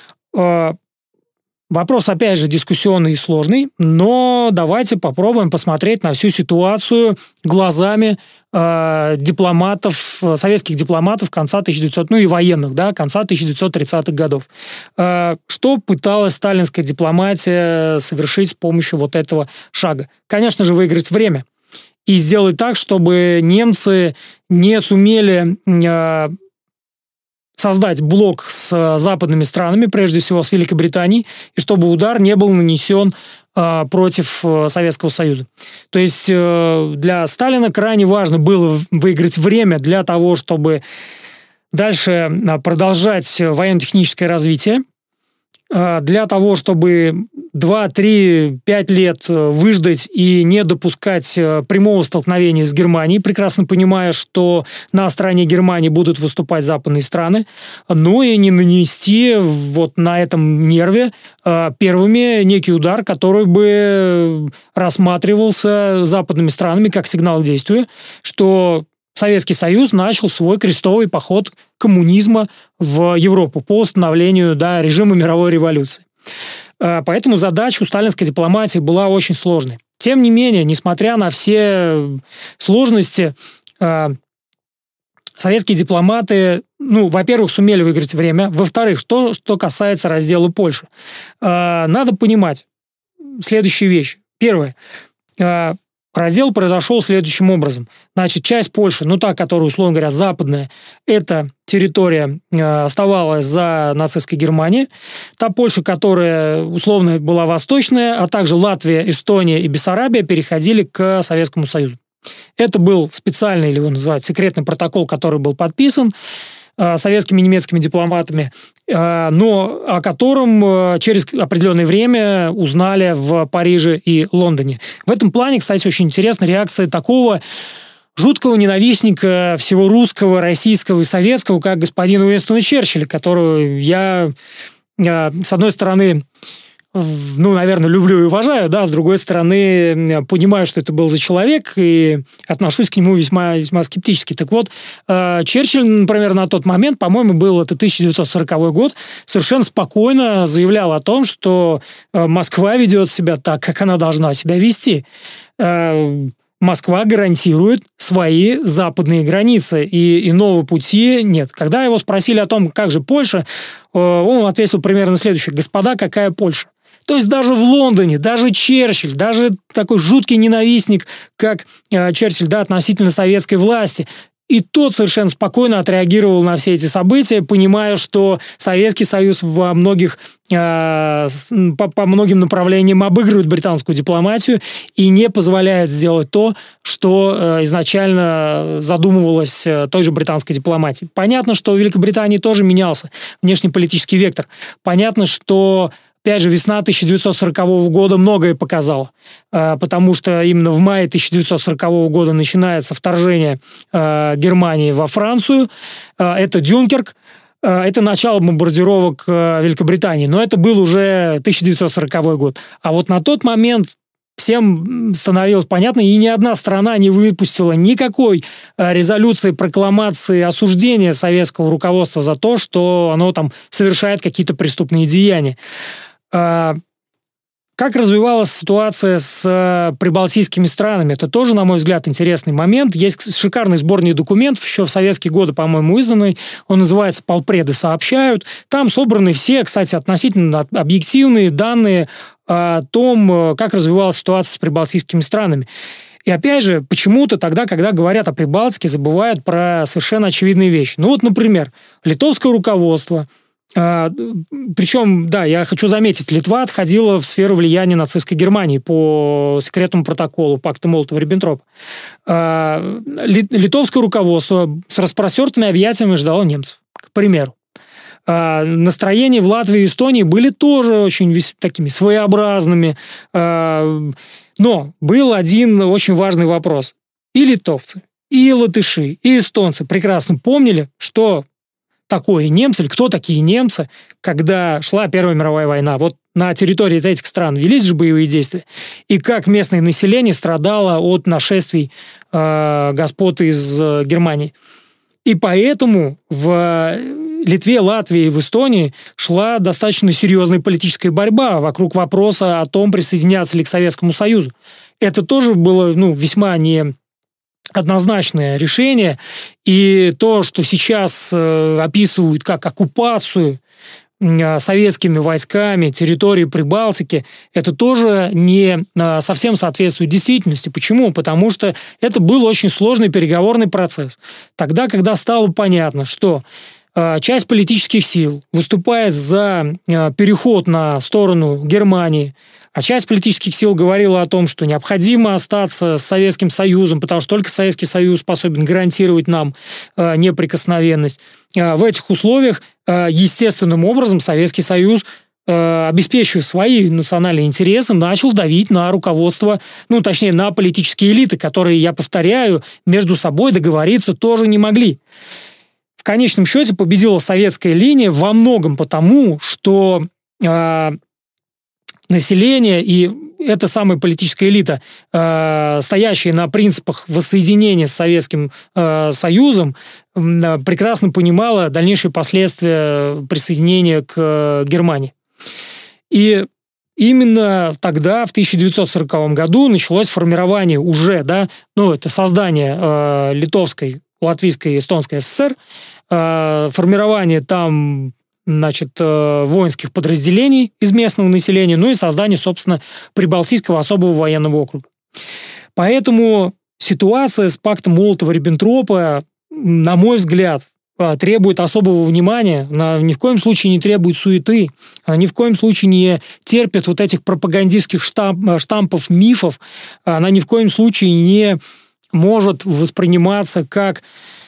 Вопрос, опять же, дискуссионный и сложный, но давайте попробуем посмотреть на всю ситуацию глазами э, дипломатов, советских дипломатов конца тысяча девятисотых, ну и военных, да, конца тысяча девятьсот тридцатых годов. Э, что пыталась сталинская дипломатия совершить с помощью вот этого шага? Конечно же, выиграть время и сделать так, чтобы немцы не сумели... Э, создать блок с западными странами, прежде всего с Великобританией, и чтобы удар не был нанесен э, против э, Советского Союза. То есть э, для Сталина крайне важно было выиграть время для того, чтобы дальше продолжать военно-техническое развитие, э, для того, чтобы два, три, пять лет выждать и не допускать прямого столкновения с Германией, прекрасно понимая, что на стороне Германии будут выступать западные страны, но и не нанести вот на этом нерве первыми некий удар, который бы рассматривался западными странами как сигнал к действию, что Советский Союз начал свой крестовый поход коммунизма в Европу по установлению, да, режима мировой революции. Поэтому задача у сталинской дипломатии была очень сложной. Тем не менее, несмотря на все сложности, советские дипломаты, ну, во-первых, сумели выиграть время, во-вторых, что, что касается раздела Польши. Надо понимать следующие вещи. Первое. Раздел произошел следующим образом. Значит, часть Польши, ну та, которая, условно говоря, западная, эта территория э, оставалась за нацистской Германией. Та Польша, которая, условно, была восточная, а также Латвия, Эстония и Бессарабия переходили к Советскому Союзу. Это был специальный, или его называют, секретный протокол, который был подписан советскими и немецкими дипломатами, но о котором через определенное время узнали в Париже и Лондоне. В этом плане, кстати, очень интересна реакция такого жуткого ненавистника всего русского, российского и советского, как господина Уинстона Черчилля, которого я, с одной стороны, ну, наверное, люблю и уважаю, да, с другой стороны, понимаю, что это был за человек, и отношусь к нему весьма, весьма скептически. Так вот, Черчилль, например, на тот момент, по-моему, был это тысяча девятьсот сороковой год, совершенно спокойно заявлял о том, что Москва ведет себя так, как она должна себя вести. Москва гарантирует свои западные границы, и иного пути нет. Когда его спросили о том, как же Польша, он ответил примерно следующее: «Господа, какая Польша?» То есть даже в Лондоне, даже Черчилль, даже такой жуткий ненавистник, как э, Черчилль, да, относительно советской власти, и тот совершенно спокойно отреагировал на все эти события, понимая, что Советский Союз во многих, э, по, по многим направлениям обыгрывает британскую дипломатию и не позволяет сделать то, что э, изначально задумывалось э, той же британской дипломатией. Понятно, что в Великобритании тоже менялся внешнеполитический вектор. Понятно, что опять же, весна тысяча девятьсот сорокового года многое показала, потому что именно в мае тысяча девятьсот сорокового года начинается вторжение Германии во Францию. Это Дюнкерк, это начало бомбардировок Великобритании, но это был уже тысяча девятьсот сороковой год. А вот на тот момент всем становилось понятно, и ни одна страна не выпустила никакой резолюции, прокламации, осуждения советского руководства за то, что оно там совершает какие-то преступные деяния. Как развивалась ситуация с прибалтийскими странами? Это тоже, на мой взгляд, интересный момент. Есть шикарный сборник документов, еще в советские годы, по-моему, изданный. Он называется «Полпреды сообщают». Там собраны все, кстати, относительно объективные данные о том, как развивалась ситуация с прибалтийскими странами. И опять же, почему-то тогда, когда говорят о Прибалтике, забывают про совершенно очевидные вещи. Ну вот, например, литовское руководство. А, причем, да, я хочу заметить, Литва отходила в сферу влияния нацистской Германии по секретному протоколу пакта Молотова-Риббентропа. А, литовское руководство с распростертыми объятиями ждало немцев, к примеру. А, настроения в Латвии и Эстонии были тоже очень вес... такими своеобразными. А, но был один очень важный вопрос. И литовцы, и латыши, и эстонцы прекрасно помнили, что такое немцы, или кто такие немцы, когда шла Первая мировая война. Вот на территории этих стран велись же боевые действия, и как местное население страдало от нашествий э, господ из э, Германии. И поэтому в Литве, Латвии, в Эстонии шла достаточно серьезная политическая борьба вокруг вопроса о том, присоединяться ли к Советскому Союзу. Это тоже было ну, весьма неоднозначное решение. И то, что сейчас э, описывают как оккупацию э, советскими войсками территории Прибалтики, это тоже не э, совсем соответствует действительности. Почему? Потому что это был очень сложный переговорный процесс. Тогда, когда стало понятно, что часть политических сил выступает за переход на сторону Германии, а часть политических сил говорила о том, что необходимо остаться с Советским Союзом, потому что только Советский Союз способен гарантировать нам неприкосновенность. В этих условиях, естественным образом, Советский Союз, обеспечивая свои национальные интересы, начал давить на руководство, ну, точнее, на политические элиты, которые, я повторяю, между собой договориться тоже не могли. В конечном счете победила советская линия во многом потому, что э, население и эта самая политическая элита, э, стоящая на принципах воссоединения с Советским э, Союзом, э, прекрасно понимала дальнейшие последствия присоединения к э, Германии. И именно тогда, в тысяча девятьсот сороковом году, началось формирование уже, да, ну, это создание э, Литовской, Латвийской и Эстонской ССР, э, формирование там, значит, э, воинских подразделений из местного населения, ну и создание, собственно, Прибалтийского особого военного округа. Поэтому ситуация с пактом Молотова-Риббентропа, на мой взгляд, требует особого внимания, она ни в коем случае не требует суеты, она ни в коем случае не терпит вот этих пропагандистских штамп, штампов, мифов, она ни в коем случае не может восприниматься как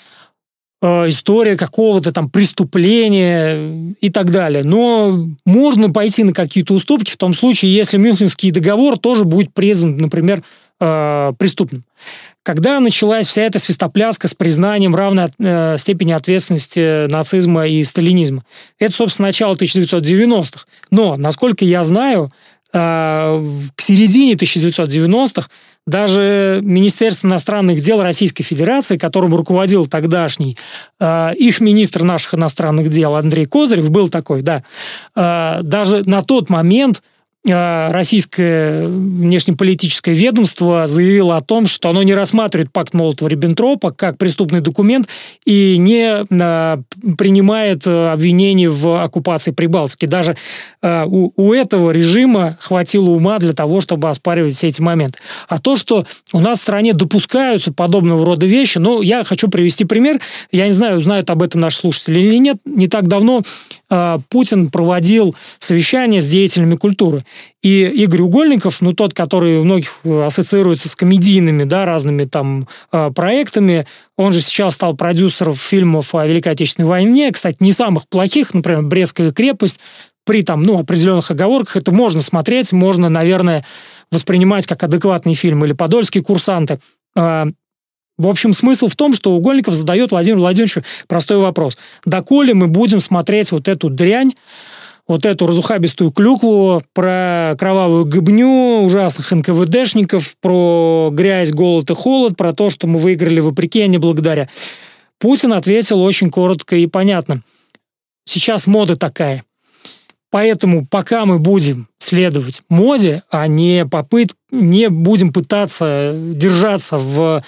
э, история какого-то там преступления и так далее. Но можно пойти на какие-то уступки в том случае, если Мюнхенский договор тоже будет признан, например, э, преступным. Когда началась вся эта свистопляска с признанием равной э, степени ответственности нацизма и сталинизма? Это, собственно, начало тысяча девятьсот девяностых. Но, насколько я знаю, э, к середине тысяча девятьсот девяностых даже Министерство иностранных дел Российской Федерации, которым руководил тогдашний э, их министр наших иностранных дел Андрей Козырев, был такой, да, э, даже на тот момент российское внешнеполитическое ведомство заявило о том, что оно не рассматривает пакт Молотова-Риббентропа как преступный документ и не а, принимает обвинений в оккупации Прибалтики. Даже а, у, у этого режима хватило ума для того, чтобы оспаривать все эти моменты. А то, что у нас в стране допускаются подобного рода вещи, ну, я хочу привести пример. Я не знаю, знают об этом наши слушатели или нет. Не так давно а, Путин проводил совещание с деятелями культуры. И Игорь Угольников, ну, тот, который у многих ассоциируется с комедийными, да, разными там э, проектами, он же сейчас стал продюсером фильмов о Великой Отечественной войне, кстати, не самых плохих, например, «Брестская крепость», при там, ну, определенных оговорках это можно смотреть, можно, наверное, воспринимать как адекватный фильм, или «Подольские курсанты». Э, В общем, смысл в том, что Угольников задает Владимиру Владимировичу простой вопрос. Доколе мы будем смотреть вот эту дрянь, вот эту разухабистую клюкву, про кровавую гыбню, ужасных эн ка вэ дэшников, про грязь, голод и холод, про то, что мы выиграли вопреки, а не благодаря. Путин ответил очень коротко и понятно. Сейчас мода такая. Поэтому пока мы будем следовать моде, а не, попыт... не будем пытаться держаться в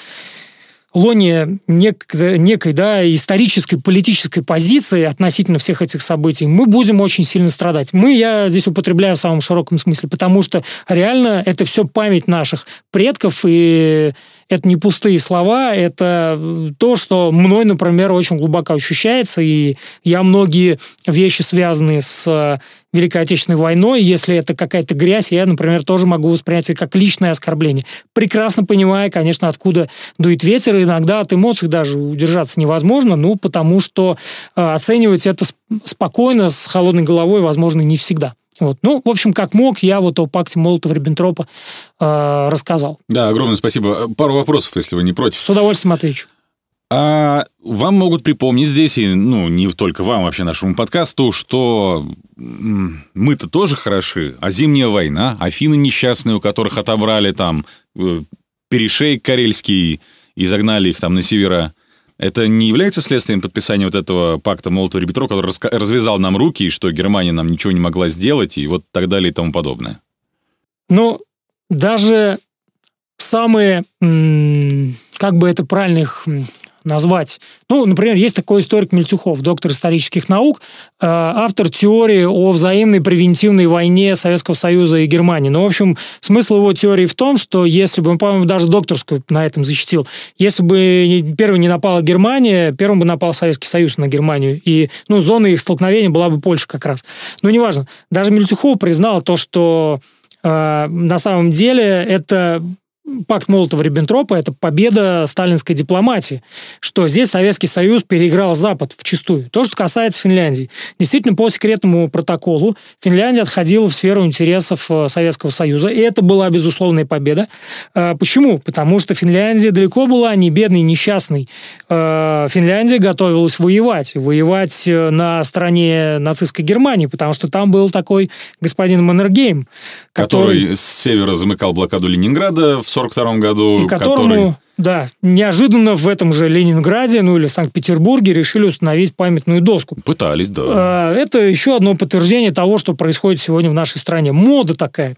лоне нек- некой, да, исторической, политической позиции относительно всех этих событий, мы будем очень сильно страдать. Мы, я здесь употребляю в самом широком смысле, потому что реально это все память наших предков, и это не пустые слова, это то, что мной, например, очень глубоко ощущается, и я многие вещи, связанные с Великой Отечественной войной, если это какая-то грязь, я, например, тоже могу воспринять это как личное оскорбление. Прекрасно понимая, конечно, откуда дует ветер, и иногда от эмоций даже удержаться невозможно, ну, потому что э, оценивать это спокойно, с холодной головой, возможно, не всегда. Вот. Ну, в общем, как мог, я вот о пакте Молотова-Риббентропа э, рассказал. Да, огромное спасибо. Пару вопросов, если вы не против. С удовольствием отвечу. А вам могут припомнить здесь, и ну, не только вам, вообще нашему подкасту, что мы-то тоже хороши, а Зимняя война, Афины несчастные, у которых отобрали там перешейк карельский и загнали их там на севера, это не является следствием подписания вот этого пакта Молотова-Риббентропа, который развязал нам руки, и что Германия нам ничего не могла сделать, и вот так далее и тому подобное? Ну, даже самые, как бы это правильно их назвать. Ну, например, есть такой историк Мельтюхов, доктор исторических наук, автор теории о взаимной превентивной войне Советского Союза и Германии. Ну, в общем, смысл его теории в том, что если бы, он, по-моему, даже докторскую на этом защитил, если бы первой не напала Германия, первым бы напал Советский Союз на Германию, и, ну, зона их столкновения была бы Польша как раз. Но неважно. Даже Мельтюхов признал то, что э, на самом деле это... Пакт Молотова-Риббентропа – это победа сталинской дипломатии, что здесь Советский Союз переиграл Запад вчистую. То, что касается Финляндии. Действительно, по секретному протоколу Финляндия отходила в сферу интересов Советского Союза, и это была безусловная победа. Почему? Потому что Финляндия далеко была не бедной, несчастной. Финляндия готовилась воевать. Воевать на стороне нацистской Германии, потому что там был такой господин Маннергейм, который... который с севера замыкал блокаду Ленинграда в сорок втором году. И которому, который... да, неожиданно в этом же Ленинграде, ну или в Санкт-Петербурге решили установить памятную доску. Пытались, да. Это еще одно подтверждение того, что происходит сегодня в нашей стране. Мода такая.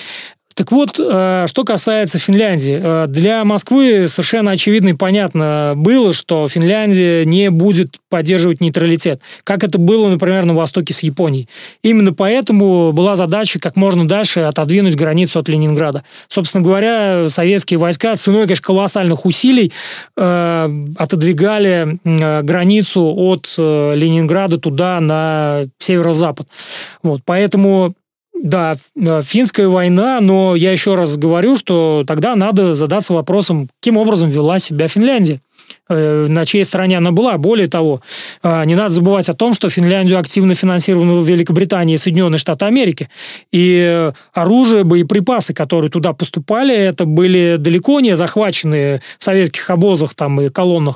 Так вот, что касается Финляндии. Для Москвы совершенно очевидно и понятно было, что Финляндия не будет поддерживать нейтралитет, как это было, например, на востоке с Японией. Именно поэтому была задача как можно дальше отодвинуть границу от Ленинграда. Собственно говоря, советские войска ценой, конечно, колоссальных усилий э, отодвигали э, границу от э, Ленинграда туда, на северо-запад. Вот, поэтому... Да, финская война, но я еще раз говорю, что тогда надо задаться вопросом, каким образом вела себя Финляндия, на чьей стороне она была. Более того, не надо забывать о том, что Финляндию активно финансировала Великобритания и Соединенные Штаты Америки. И оружие, боеприпасы, которые туда поступали, это были далеко не захваченные в советских обозах там, и колоннах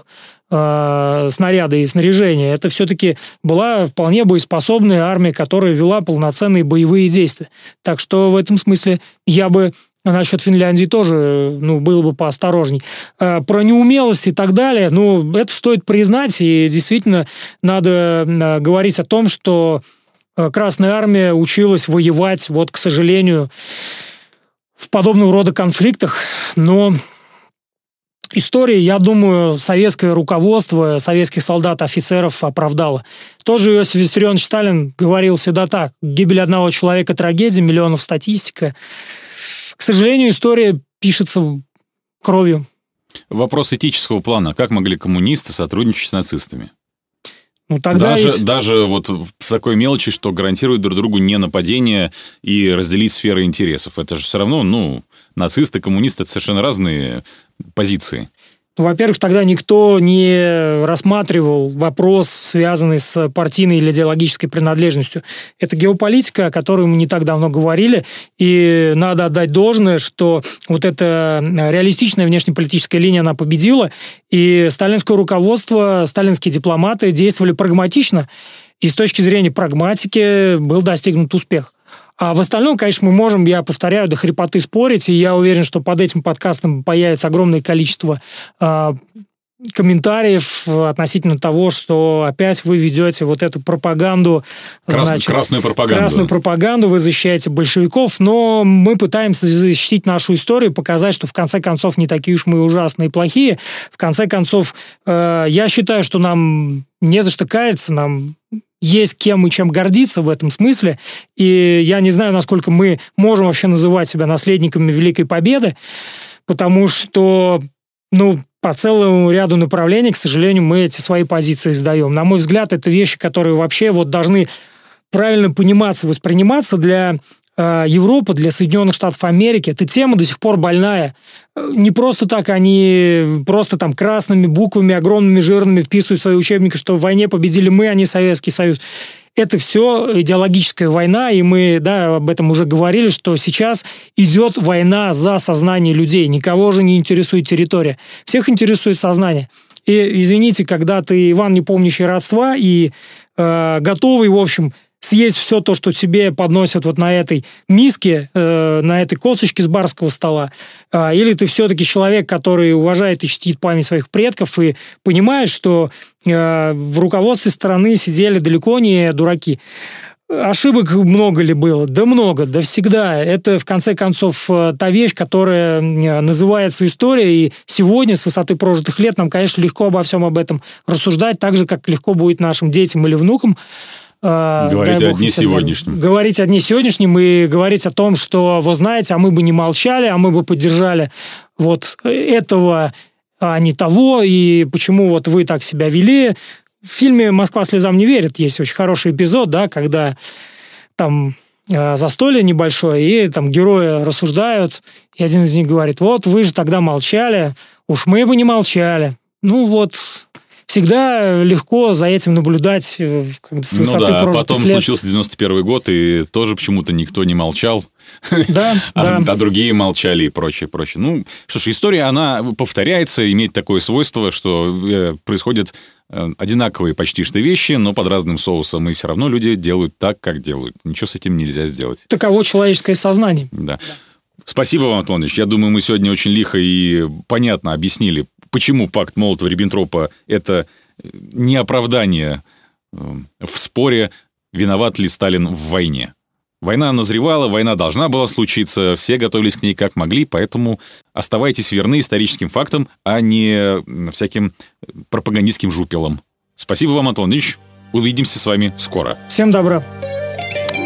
снаряды и снаряжения. Это все-таки была вполне боеспособная армия, которая вела полноценные боевые действия. Так что в этом смысле я бы насчет Финляндии тоже, ну, было бы поосторожней. Про неумелость и так далее, ну, это стоит признать, и действительно надо говорить о том, что Красная Армия училась воевать, вот, к сожалению, в подобного рода конфликтах, но история, я думаю, советское руководство, советских солдат, офицеров оправдало. Тоже Иосиф Виссарионович Сталин говорил всегда так: гибель одного человека – трагедия, миллионов – статистика. К сожалению, история пишется кровью. Вопрос этического плана. Как могли коммунисты сотрудничать с нацистами? Ну, тогда даже, есть... даже вот в такой мелочи, что гарантирует друг другу не нападение и разделить сферы интересов. Это же все равно, ну, нацисты, коммунисты – это совершенно разные позиции. Во-первых, тогда никто не рассматривал вопрос, связанный с партийной или идеологической принадлежностью. Это геополитика, о которой мы не так давно говорили, и надо отдать должное, что вот эта реалистичная внешнеполитическая линия, она победила, и сталинское руководство, сталинские дипломаты действовали прагматично, и с точки зрения прагматики был достигнут успех. А в остальном, конечно, мы можем, я повторяю, до хрипоты спорить, и я уверен, что под этим подкастом появится огромное количество э, комментариев относительно того, что опять вы ведете вот эту пропаганду. Крас... Значит, красную пропаганду. Красную пропаганду, вы защищаете большевиков, но мы пытаемся защитить нашу историю, показать, что в конце концов не такие уж мы ужасные и плохие. В конце концов, э, я считаю, что нам не за что каяться, нам... есть кем и чем гордиться в этом смысле, и я не знаю, насколько мы можем вообще называть себя наследниками Великой Победы, потому что, ну, по целому ряду направлений, к сожалению, мы эти свои позиции сдаем. На мой взгляд, это вещи, которые вообще вот должны правильно пониматься, восприниматься для э, Европы, для Соединенных Штатов Америки. Эта тема до сих пор больная. Не просто так они просто там красными буквами, огромными, жирными вписывают в свои учебники, что в войне победили мы, а не Советский Союз. Это все идеологическая война, и мы, да, об этом уже говорили, что сейчас идет война за сознание людей. Никого же не интересует территория. Всех интересует сознание. И, извините, когда ты Иван, не помнящий родства, и э, готовый, в общем, съесть все то, что тебе подносят вот на этой миске, э, на этой косточке с барского стола, э, или ты все-таки человек, который уважает и чтит память своих предков и понимает, что э, в руководстве страны сидели далеко не дураки. Ошибок много ли было? Да много, да всегда. Это, в конце концов, та вещь, которая называется история, и сегодня, с высоты прожитых лет, нам, конечно, легко обо всем об этом рассуждать, так же, как легко будет нашим детям или внукам. Говорить о дне сегодняшнем. Говорить о дне сегодняшнем и говорить о том, что, вы знаете, а мы бы не молчали, а мы бы поддержали вот этого, а не того, и почему вот вы так себя вели. В фильме «Москва слезам не верит» есть очень хороший эпизод, да, когда там э, застолье небольшое, и там герои рассуждают, и один из них говорит: вот вы же тогда молчали, уж мы бы не молчали. Ну вот, всегда легко за этим наблюдать э, как с высоты ну да, прожитых потом лет. случился девяносто первый год, и тоже почему-то никто не молчал. Да, а, да. а другие молчали и прочее, прочее. Ну, что ж, история, она повторяется, имеет такое свойство, что э, происходят э, одинаковые почти что вещи, но под разным соусом, и все равно люди делают так, как делают. Ничего с этим нельзя сделать. Таково человеческое сознание. Да. Да. Спасибо вам, Антон Ильич. Я думаю, мы сегодня очень лихо и понятно объяснили, почему пакт Молотова-Риббентропа – это не оправдание э, в споре, виноват ли Сталин в войне. Война назревала, война должна была случиться, все готовились к ней как могли, поэтому оставайтесь верны историческим фактам, а не всяким пропагандистским жупелам. Спасибо вам, Антон Ильич. Увидимся с вами скоро. Всем добра.